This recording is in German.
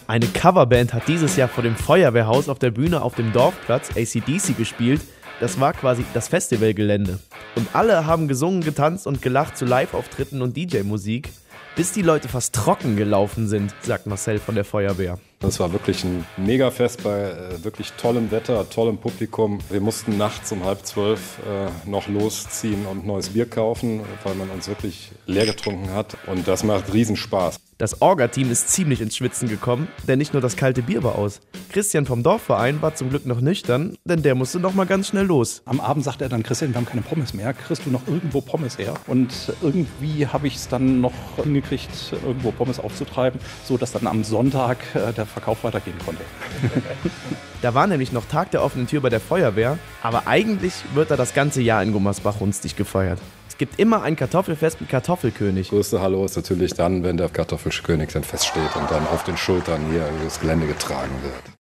Eine Coverband hat dieses Jahr vor dem Feuerwehrhaus auf der Bühne auf dem Dorfplatz AC/DC gespielt. Das war quasi das Festivalgelände. Und alle haben gesungen, getanzt und gelacht zu Live-Auftritten und DJ-Musik, bis die Leute fast trocken gelaufen sind, sagt Marcel von der Feuerwehr. Das war wirklich ein Megafest bei wirklich tollem Wetter, tollem Publikum. Wir mussten nachts um 11:30 noch losziehen und neues Bier kaufen, weil man uns wirklich leer getrunken hat. Und das macht Riesenspaß. Das Orga-Team ist ziemlich ins Schwitzen gekommen, denn nicht nur das kalte Bier war aus. Christian vom Dorfverein war zum Glück noch nüchtern, denn der musste noch mal ganz schnell los. Am Abend sagte er dann, Christian, wir haben keine Pommes mehr, kriegst du noch irgendwo Pommes her? Und irgendwie habe ich es dann noch hingekriegt, irgendwo Pommes aufzutreiben, sodass dann am Sonntag der Verkauf weitergehen konnte. Da war nämlich noch Tag der offenen Tür bei der Feuerwehr, aber eigentlich wird da das ganze Jahr in Gummersbach runstig gefeiert. Es gibt immer ein Kartoffelfest mit Kartoffelkönig. Größte Hallo ist natürlich dann, wenn der Kartoffelkönig dann feststeht und dann auf den Schultern hier über das Gelände getragen wird.